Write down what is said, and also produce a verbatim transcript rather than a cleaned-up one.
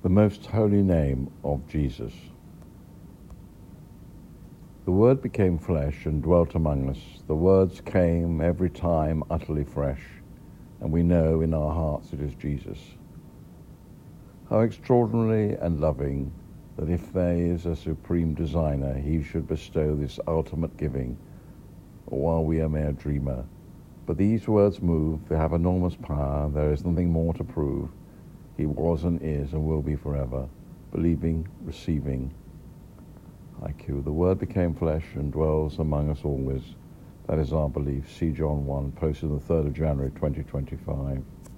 The most holy name of Jesus. The Word became flesh and dwelt among us. The words came every time utterly fresh, and we know in our hearts it is Jesus. How extraordinary and loving that if there is a supreme designer, he should bestow this ultimate giving, while we are mere dreamer. But these words move, they have enormous power, there is nothing more to prove. He was and is and will be forever, believing, receiving. I Q. The Word became flesh and dwells among us always. That is our belief. See John one, posted the third of January twenty twenty-five.